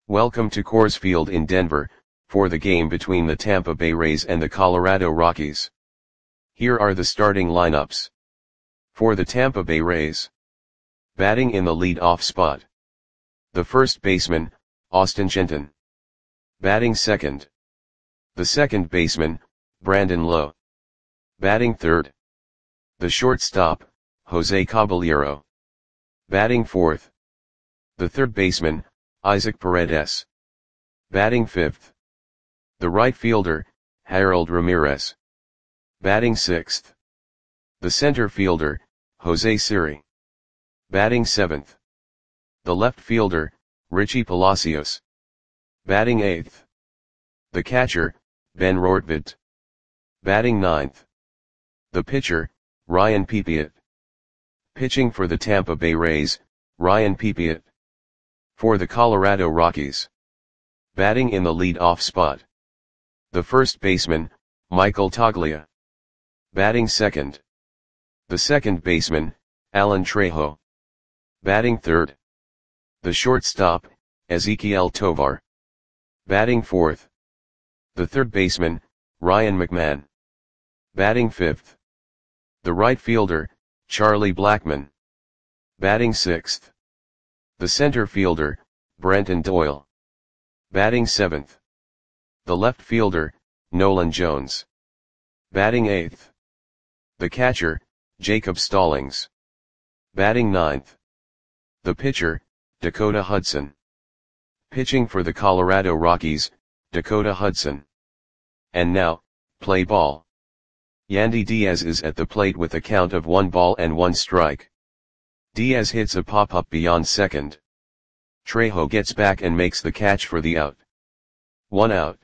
Welcome to Coors Field in Denver, for the game between the Tampa Bay Rays and the Colorado Rockies. Here are the starting lineups. For the Tampa Bay Rays. Batting in the lead-off spot. The first baseman, Austin Shenton. Batting second. The second baseman, Brandon Lowe. Batting third. The shortstop, Jose Caballero. Batting fourth. The third baseman, Isaac Paredes. Batting fifth. The right fielder, Harold Ramirez. Batting sixth. The center fielder, Jose Siri. Batting seventh. The left fielder, Richie Palacios. Batting eighth. The catcher, Ben Rortvedt. Batting ninth. The pitcher, Ryan Pepiot. Pitching for the Tampa Bay Rays, Ryan Pepiot. For the Colorado Rockies. Batting in the lead-off spot. The first baseman, Michael Toglia. Batting second. The second baseman, Alan Trejo. Batting third. The shortstop, Ezequiel Tovar. Batting fourth. The third baseman, Ryan McMahon. Batting fifth. The right fielder, Charlie Blackmon. Batting sixth. The center fielder, Brenton Doyle. Batting seventh. The left fielder, Nolan Jones. Batting eighth. The catcher, Jacob Stallings. Batting ninth. The pitcher, Dakota Hudson. Pitching for the Colorado Rockies, Dakota Hudson. And now, play ball. Yandy Diaz is at the plate with a count of 1 strike. Diaz hits a pop-up beyond second. Trejo gets back and makes the catch for the out. 1 out.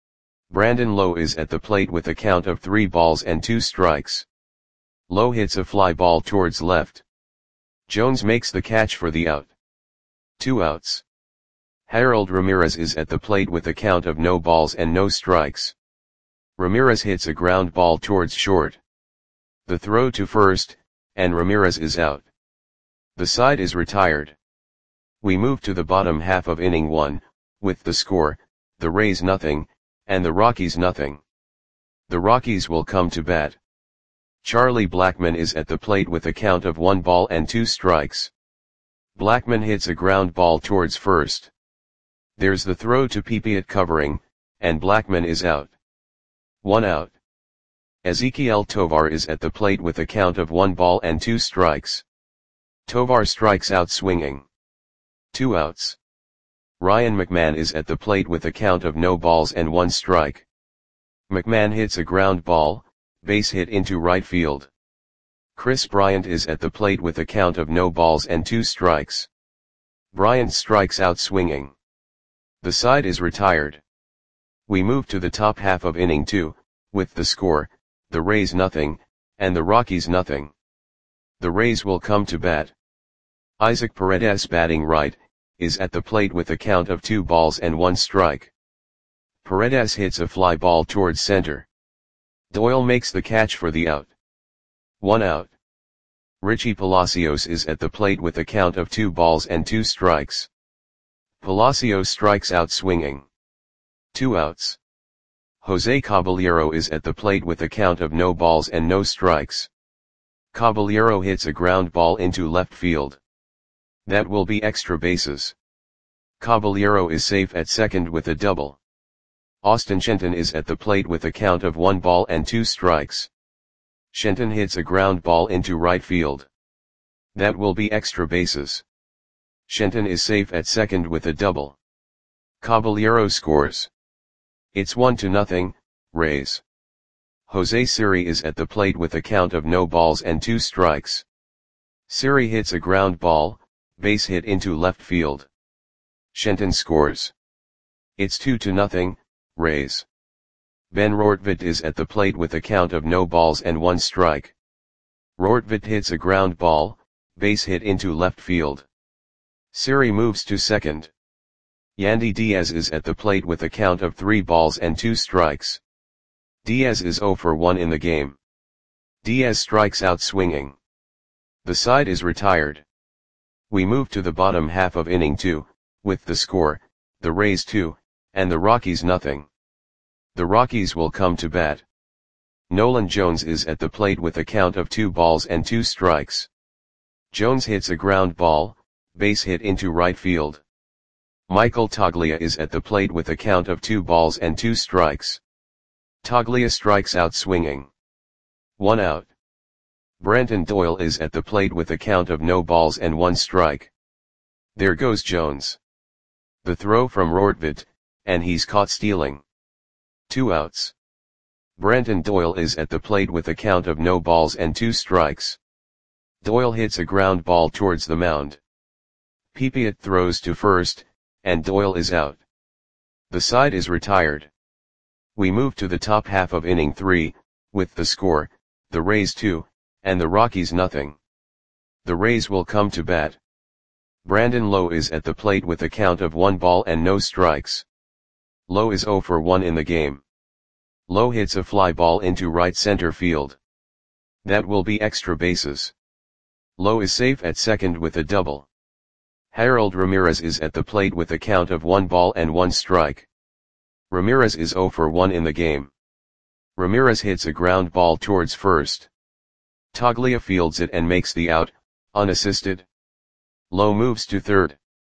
Brandon Lowe is at the plate with a count of 3 strikes. Lowe hits a fly ball towards left. Jones makes the catch for the out. 2 outs. Harold Ramirez is at the plate with a count of no strikes. Ramirez hits a ground ball towards short. The throw to first, and Ramirez is out. The side is retired. We move to the bottom half of inning 1, with the score, the Rays nothing, and the Rockies nothing. The Rockies will come to bat. Charlie Blackmon is at the plate with a count of 1 strikes. Blackmon hits a ground ball towards first. There's the throw to Pepiot covering, and Blackmon is out. 1 out. Ezequiel Tovar is at the plate with a count of 1 strikes. Tovar strikes out swinging. 2 outs. Ryan McMahon is at the plate with a count of no balls and 1 strike. McMahon hits a ground ball, base hit into right field. Chris Bryant is at the plate with a count of no balls and 2 strikes. Bryant strikes out swinging. The side is retired. We move to the top half of inning 2, with the score, the Rays nothing, and the Rockies nothing. The Rays will come to bat. Isaac Paredes batting right, is at the plate with a count of 2 balls and 1 strike. Paredes hits a fly ball towards center. Doyle makes the catch for the out. 1 out. Richie Palacios is at the plate with a count of 2 balls and 2 strikes. Palacios strikes out swinging. 2 outs. Jose Caballero is at the plate with a count of no balls and no strikes. Caballero hits a ground ball into left field. That will be extra bases. Caballero is safe at second with a double. Austin Shenton is at the plate with a count of 1 and 2 strikes. Shenton hits a ground ball into right field. That will be extra bases. Shenton is safe at second with a double. Caballero scores. It's 1-0, Rays. Jose Siri is at the plate with a count of no balls and 2 strikes. Siri hits a ground ball, base hit into left field. Shenton scores. It's 2-0, Rays. Ben Rortvedt is at the plate with a count of no balls and 1 strike. Rortvedt hits a ground ball, base hit into left field. Siri moves to second. Yandy Diaz is at the plate with a count of 3 balls and 2 strikes. Diaz is 0 for 1 in the game. Diaz strikes out swinging. The side is retired. We move to the bottom half of inning 2, with the score, the Rays 2, and the Rockies nothing. The Rockies will come to bat. Nolan Jones is at the plate with a count of 2 balls and 2 strikes. Jones hits a ground ball, base hit into right field. Michael Toglia is at the plate with a count of 2 balls and 2 strikes. Toglia strikes out swinging. 1 out. Brenton Doyle is at the plate with a count of no balls and 1 strike. There goes Jones. The throw from Rortvedt, and he's caught stealing. 2 outs. Brenton Doyle is at the plate with a count of no balls and 2 strikes. Doyle hits a ground ball towards the mound. Pipiat throws to first, and Doyle is out. The side is retired. We move to the top half of inning 3, with the score, the Rays 2, and the Rockies nothing. The Rays will come to bat. Brandon Lowe is at the plate with a count of 1 ball and no strikes. Lowe is 0 for 1 in the game. Lowe hits a fly ball into right center field. That will be extra bases. Lowe is safe at second with a double. Harold Ramirez is at the plate with a count of 1 ball and 1 strike. Ramirez is 0 for 1 in the game. Ramirez hits a ground ball towards first. Toglia fields it and makes the out, unassisted. Lowe moves to third.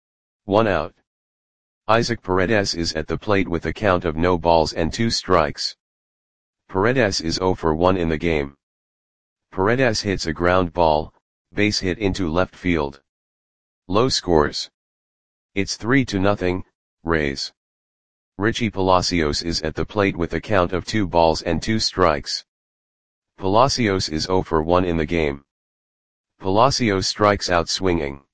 1 out. Isaac Paredes is at the plate with a count of no balls and 2 strikes. Paredes is 0 for 1 in the game. Paredes hits a ground ball, base hit into left field. Lowe scores. It's 3-0, Rays. Richie Palacios is at the plate with a count of 2 balls and 2 strikes. Palacios is 0 for 1 in the game. Palacios strikes out swinging.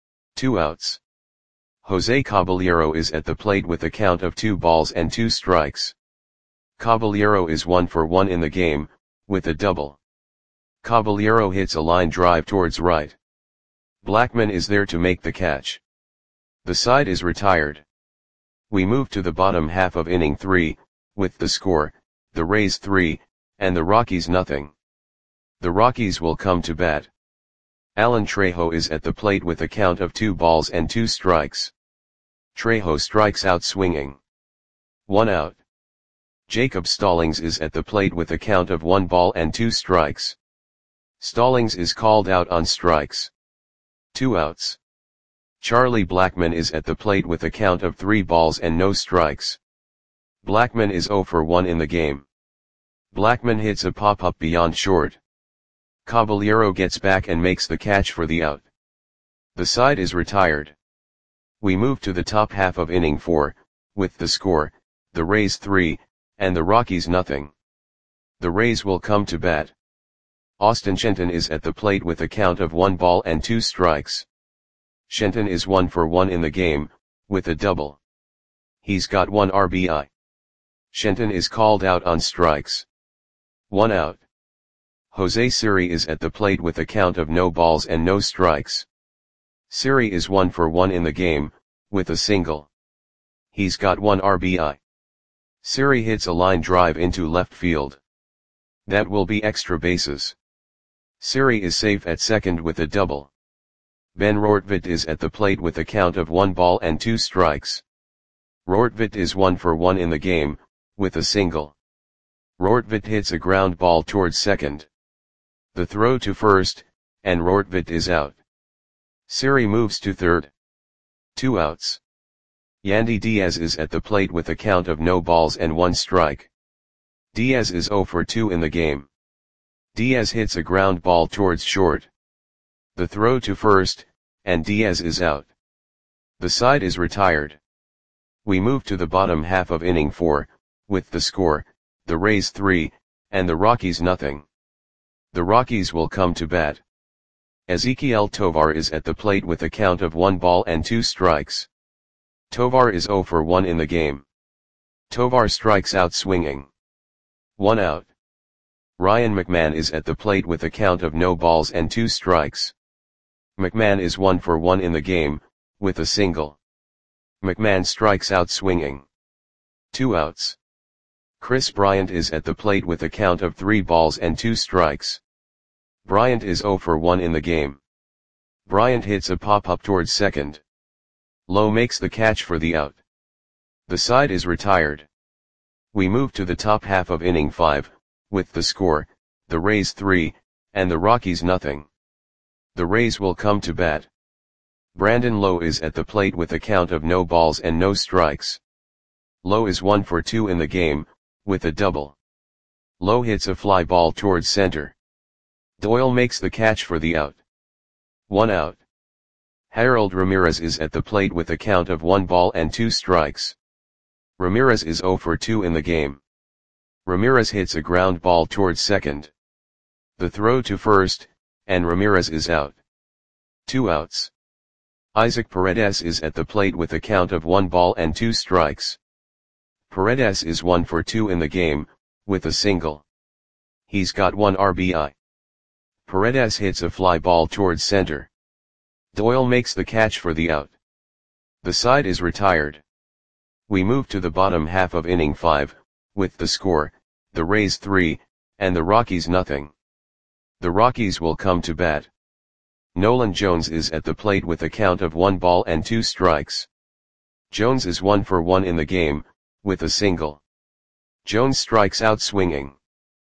2 outs. Jose Caballero is at the plate with a count of 2 balls and 2 strikes. Caballero is 1 for 1 in the game, with a double. Caballero hits a line drive towards right. Blackman is there to make the catch. The side is retired. We move to the bottom half of inning 3, with the score, the Rays 3, and the Rockies nothing. The Rockies will come to bat. Alan Trejo is at the plate with a count of 2 balls and 2 strikes. Trejo strikes out swinging. 1 out. Jacob Stallings is at the plate with a count of 1 ball and 2 strikes. Stallings is called out on strikes. 2 outs. Charlie Blackman is at the plate with a count of 3 balls and no strikes. Blackman is 0 for 1 in the game. Blackman hits a pop-up beyond short. Caballero gets back and makes the catch for the out. The side is retired. We move to the top half of inning 4, with the score, the Rays 3, and the Rockies nothing. The Rays will come to bat. Austin Shenton is at the plate with a count of 1 ball and 2 strikes. Shenton is 1 for 1 in the game, with a double. He's got 1 RBI. Shenton is called out on strikes. 1 out. Jose Siri is at the plate with a count of no balls and no strikes. Siri is 1 for 1 in the game, with a single. He's got 1 RBI. Siri hits a line drive into left field. That will be extra bases. Siri is safe at second with a double. Ben Rortvedt is at the plate with a count of 1 ball and 2 strikes. Rortvedt is 1 for 1 in the game, with a single. Rortvedt hits a ground ball towards second. The throw to first, and Rortvedt is out. Siri moves to third. 2 outs. Yandy Diaz is at the plate with a count of no balls and 1 strike. Diaz is 0 for 2 in the game. Diaz hits a ground ball towards short. The throw to first, and Diaz is out. The side is retired. We move to the bottom half of inning 4, with the score, the Rays 3, and the Rockies nothing. The Rockies will come to bat. Ezequiel Tovar is at the plate with a count of 1 ball and 2 strikes. Tovar is 0 for 1 in the game. Tovar strikes out swinging. 1 out. Ryan McMahon is at the plate with a count of no balls and 2 strikes. McMahon is 1 for 1 in the game, with a single. McMahon strikes out swinging. 2 outs. Chris Bryant is at the plate with a count of 3 balls and 2 strikes. Bryant is 0 for 1 in the game. Bryant hits a pop-up towards second. Lowe makes the catch for the out. The side is retired. We move to the top half of inning 5, with the score, the Rays 3, and the Rockies nothing. The Rays will come to bat. Brandon Lowe is at the plate with a count of no balls and no strikes. Lowe is 1 for 2 in the game, with a double. Lowe hits a fly ball towards center. Doyle makes the catch for the out. 1 out. Harold Ramirez is at the plate with a count of 1 ball and 2 strikes. Ramirez is 0 for 2 in the game. Ramirez hits a ground ball towards second. The throw to first, and Ramirez is out. 2 outs. Isaac Paredes is at the plate with a count of 1 ball and 2 strikes. Paredes is 1 for 2 in the game, with a single. He's got 1 RBI. Paredes hits a fly ball towards center. Doyle makes the catch for the out. The side is retired. We move to the bottom half of inning 5, with the score, the Rays 3, and the Rockies nothing. The Rockies will come to bat. Nolan Jones is at the plate with a count of 1 ball and 2 strikes. Jones is 1 for 1 in the game, with a single. Jones strikes out swinging.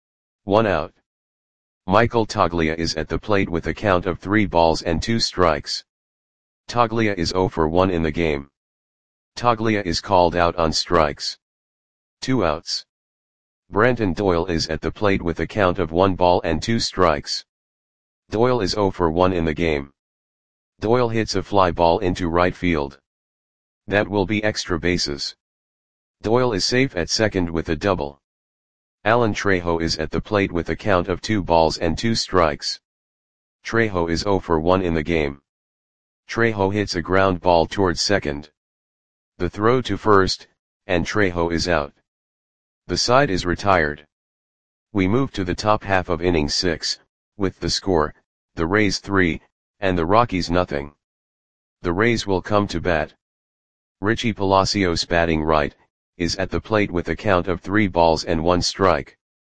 1 out. Michael Toglia is at the plate with a count of 3 balls and 2 strikes. Toglia is 0 for 1 in the game. Toglia is called out on strikes. 2 outs. Brenton Doyle is at the plate with a count of 1 ball and 2 strikes. Doyle is 0 for 1 in the game. Doyle hits a fly ball into right field. That will be extra bases. Doyle is safe at second with a double. Alan Trejo is at the plate with a count of 2 balls and 2 strikes. Trejo is 0 for 1 in the game. Trejo hits a ground ball towards second. The throw to first, and Trejo is out. The side is retired. We move to the top half of inning 6, with the score, the Rays 3, and the Rockies nothing. The Rays will come to bat. Richie Palacios, batting right, is at the plate with a count of 3 balls and 1 strike.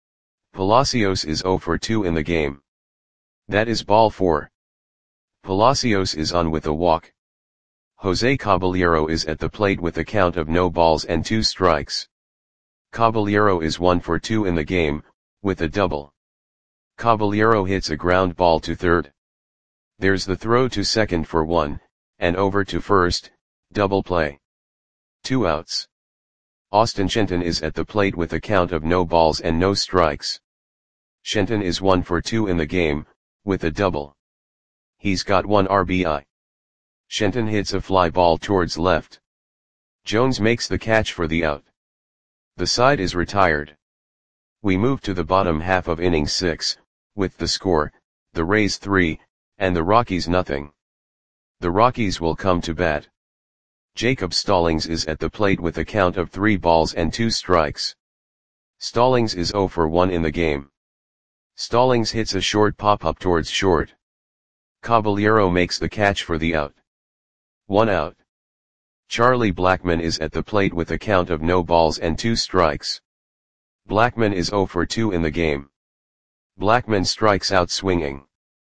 Palacios is 0 for 2 in the game. That is ball 4. Palacios is on with a walk. Jose Caballero is at the plate with a count of no balls and 2 strikes. Caballero is 1 for 2 in the game, with a double. Caballero hits a ground ball to third. There's the throw to second for 1, and over to first, double play. 2 outs. Austin Shenton is at the plate with a count of no balls and no strikes. Shenton is 1 for 2 in the game, with a double. He's got 1 RBI. Shenton hits a fly ball towards left. Jones makes the catch for the out. The side is retired. We move to the bottom half of inning 6, with the score, the Rays 3, and the Rockies nothing. The Rockies will come to bat. Jacob Stallings is at the plate with a count of 3 balls and 2 strikes. Stallings is 0 for 1 in the game. Stallings hits a short pop-up towards short. Caballero makes the catch for the out. 1 out. Charlie Blackmon is at the plate with a count of no balls and 2 strikes. Blackmon is 0 for 2 in the game. Blackmon strikes out swinging.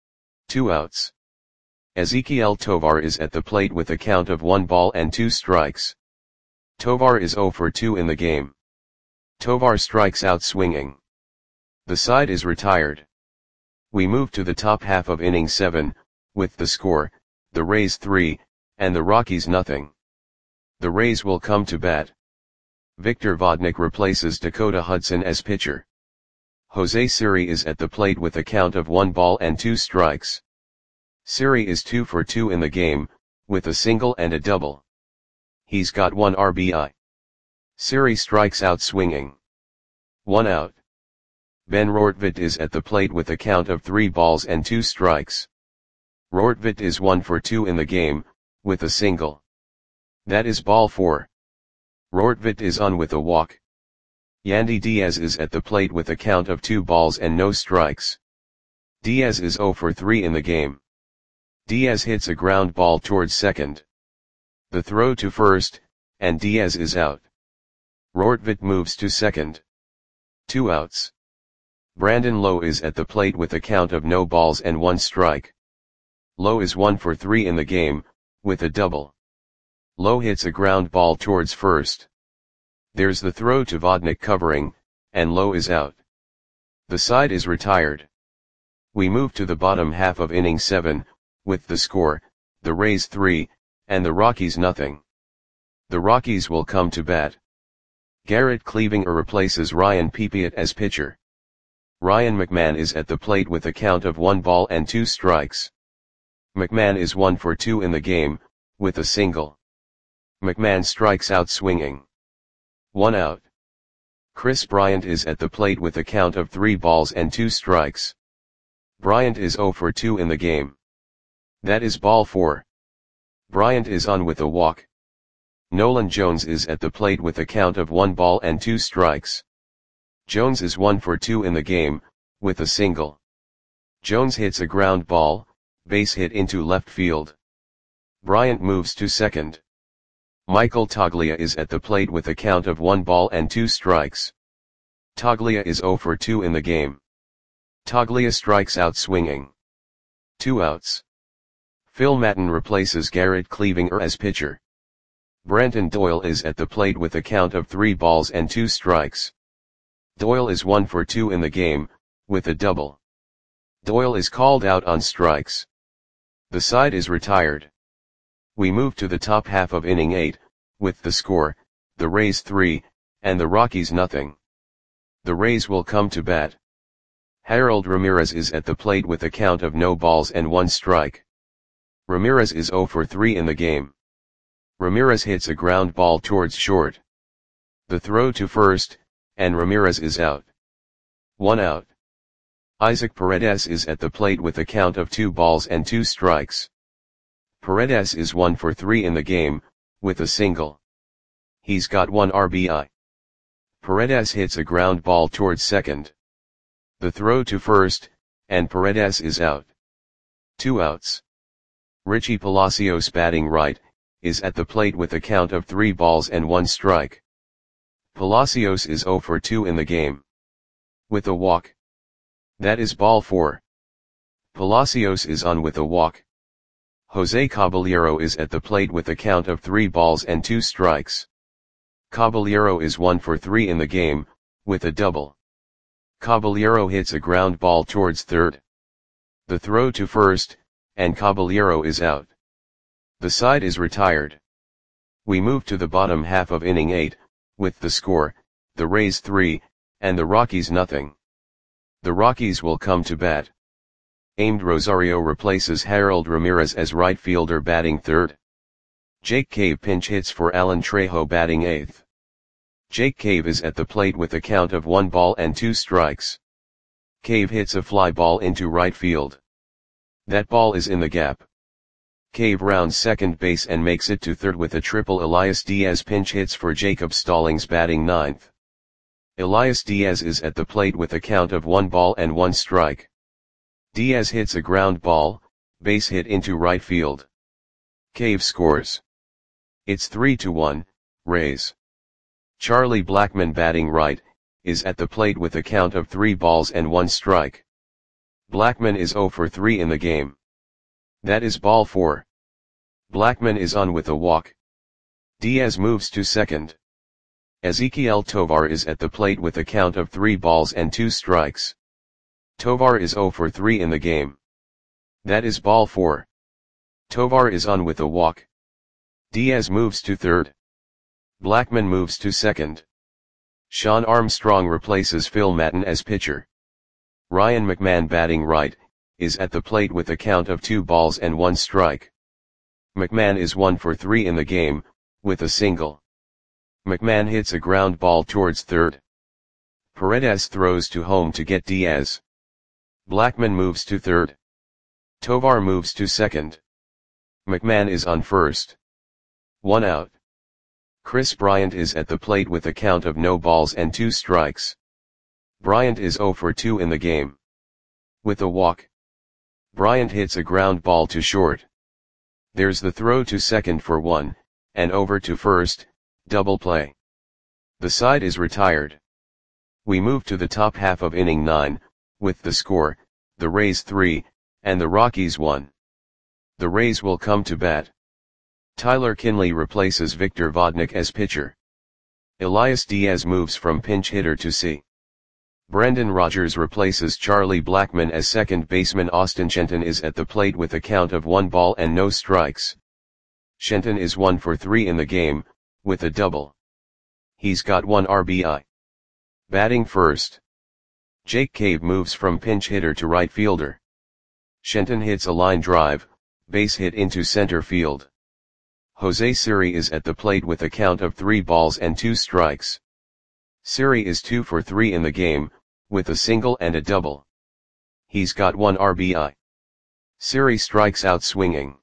2 outs. Ezequiel Tovar is at the plate with a count of 1 ball and 2 strikes. Tovar is 0 for 2 in the game. Tovar strikes out swinging. The side is retired. We move to the top half of inning 7, with the score, the Rays 3, and the Rockies nothing. The Rays will come to bat. Victor Vodnik replaces Dakota Hudson as pitcher. Jose Siri is at the plate with a count of 1 ball and 2 strikes. Siri is 2 for 2 in the game, with a single and a double. He's got 1 RBI. Siri strikes out swinging. 1 out. Ben Rortvedt is at the plate with a count of 3 balls and 2 strikes. Rortvedt is 1 for 2 in the game, with a single. That is ball 4. Rortvedt is on with a walk. Yandy Diaz is at the plate with a count of 2 balls and no strikes. Diaz is 0 for 3 in the game. Diaz hits a ground ball towards second. The throw to first, and Diaz is out. Rortvedt moves to second. 2 outs. Brandon Lowe is at the plate with a count of no balls and 1 strike. Lowe is 1 for 3 in the game, with a double. Lowe hits a ground ball towards first. There's the throw to Vodnik covering, and Lowe is out. The side is retired. We move to the bottom half of inning 7, with the score, the Rays 3, and the Rockies nothing. The Rockies will come to bat. Garrett Cleavinger replaces Ryan Pepiot as pitcher. Ryan McMahon is at the plate with a count of 1 ball and 2 strikes. McMahon is 1 for 2 in the game, with a single. McMahon strikes out swinging. 1 out. Chris Bryant is at the plate with a count of 3 balls and 2 strikes. Bryant is 0 for 2 in the game. That is ball 4. Bryant is on with a walk. Nolan Jones is at the plate with a count of 1 ball and 2 strikes. Jones is 1 for 2 in the game, with a single. Jones hits a ground ball, base hit into left field. Bryant moves to second. Michael Toglia is at the plate with a count of 1 ball and 2 strikes. Toglia is 0 for 2 in the game. Toglia strikes out swinging. 2 outs. Phil Maton replaces Garrett Cleavinger as pitcher. Brenton Doyle is at the plate with a count of 3 balls and 2 strikes. Doyle is 1 for 2 in the game, with a double. Doyle is called out on strikes. The side is retired. We move to the top half of inning 8, with the score, the Rays 3, and the Rockies nothing. The Rays will come to bat. Harold Ramirez is at the plate with a count of no balls and 1 strike. Ramirez is 0 for 3 in the game. Ramirez hits a ground ball towards short. The throw to first, and Ramirez is out. 1 out. Isaac Paredes is at the plate with a count of 2 balls and 2 strikes. Paredes is 1 for 3 in the game, with a single. He's got 1 RBI. Paredes hits a ground ball towards second. The throw to first, and Paredes is out. 2 outs. Richie Palacios batting right, is at the plate with a count of 3 balls and 1 strike. Palacios is 0 for 2 in the game. With a walk. That is ball 4. Palacios is on with a walk. Jose Caballero is at the plate with a count of 3 balls and 2 strikes. Caballero is 1 for 3 in the game, with a double. Caballero hits a ground ball towards third. The throw to first, and Caballero is out. The side is retired. We move to the bottom half of inning 8, with the score, the Rays 3, and the Rockies nothing. The Rockies will come to bat. Amed Rosario replaces Harold Ramirez as right fielder batting third. Jake Cave pinch hits for Alan Trejo batting eighth. Jake Cave is at the plate with a count of 1 ball and 2 strikes. Cave hits a fly ball into right field. That ball is in the gap. Cave rounds second base and makes it to third with a triple. Elias Diaz pinch hits for Jacob Stallings batting ninth. Elias Diaz is at the plate with a count of 1 ball and 1 strike. Diaz hits a ground ball, base hit into right field. Cave scores. It's 3-1, Rays. Charlie Blackmon batting right, is at the plate with a count of 3 balls and 1 strike. Blackmon is 0 for 3 in the game. That is ball 4. Blackmon is on with a walk. Diaz moves to second. Ezequiel Tovar is at the plate with a count of 3 balls and 2 strikes. Tovar is 0 for 3 in the game. That is ball 4. Tovar is on with a walk. Diaz moves to third. Blackmon moves to second. Sean Armstrong replaces Phil Maton as pitcher. Ryan McMahon batting right, is at the plate with a count of 2 balls and 1 strike. McMahon is 1 for 3 in the game, with a single. McMahon hits a ground ball towards third. Paredes throws to home to get Diaz. Blackmon moves to third. Tovar moves to second. McMahon is on first. 1 out. Chris Bryant is at the plate with a count of no balls and 2 strikes. Bryant is 0 for 2 in the game. With a walk. Bryant hits a ground ball to short. There's the throw to second for 1, and over to first, double play. The side is retired. We move to the top half of inning 9, with the score, the Rays 3, and the Rockies 1. The Rays will come to bat. Tyler Kinley replaces Victor Vodnik as pitcher. Elias Diaz moves from pinch hitter to C. Brendan Rodgers replaces Charlie Blackmon as second baseman. Austin Shenton is at the plate with a count of 1 ball and no strikes. Shenton is 1 for 3 in the game, with a double. He's got 1 RBI. Batting first, Jake Cave moves from pinch hitter to right fielder. Shenton hits a line drive, base hit into center field. Jose Siri is at the plate with a count of 3 balls and 2 strikes. Siri is 2 for 3 in the game, with a single and a double. He's got 1 RBI. Siri strikes out swinging.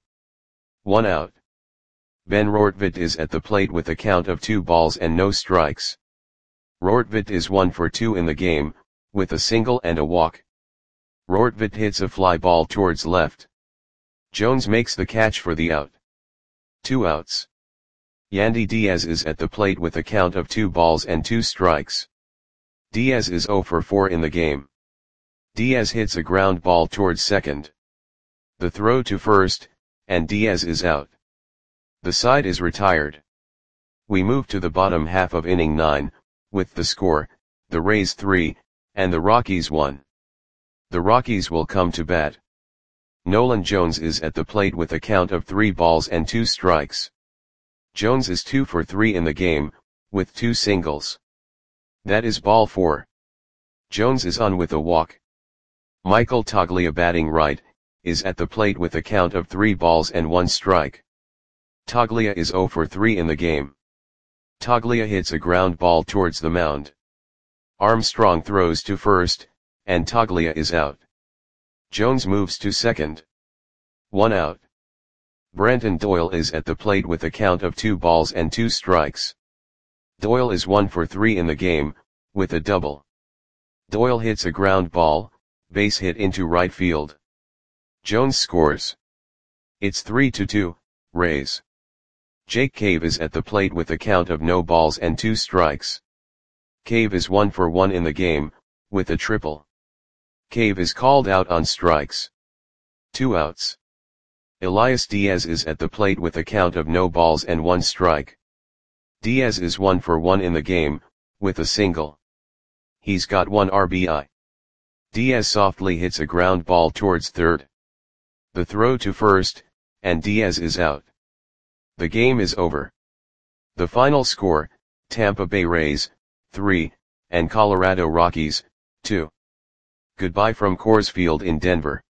1 out. Ben Rortvedt is at the plate with a count of 2 balls and no strikes. Rortvedt is 1 for 2 in the game, with a single and a walk. Rortvedt hits a fly ball towards left. Jones makes the catch for the out. 2 outs. Yandy Diaz is at the plate with a count of 2 balls and 2 strikes. Diaz is 0 for 4 in the game. Diaz hits a ground ball towards second. The throw to first, and Diaz is out. The side is retired. We move to the bottom half of inning 9, with the score, the Rays 3, and the Rockies 1. The Rockies will come to bat. Nolan Jones is at the plate with a count of 3 balls and 2 strikes. Jones is 2 for 3 in the game, with 2 singles. That is ball 4. Jones is on with a walk. Michael Toglia, batting right, is at the plate with a count of 3 balls and 1 strike. Toglia is 0 for 3 in the game. Toglia hits a ground ball towards the mound. Armstrong throws to first, and Toglia is out. Jones moves to second. 1 out. Brenton Doyle is at the plate with a count of 2 balls and 2 strikes. Doyle is 1 for 3 in the game, with a double. Doyle hits a ground ball, base hit into right field. Jones scores. It's 3-2, Rays. Jake Cave is at the plate with a count of no balls and 2 strikes. Cave is 1 for 1 in the game, with a triple. Cave is called out on strikes. 2 outs. Elias Diaz is at the plate with a count of no balls and 1 strike. Diaz is 1 for 1 in the game, with a single. He's got 1 RBI. Diaz softly hits a ground ball towards third. The throw to first, and Diaz is out. The game is over. The final score, Tampa Bay Rays, 3, and Colorado Rockies, 2. Goodbye from Coors Field in Denver.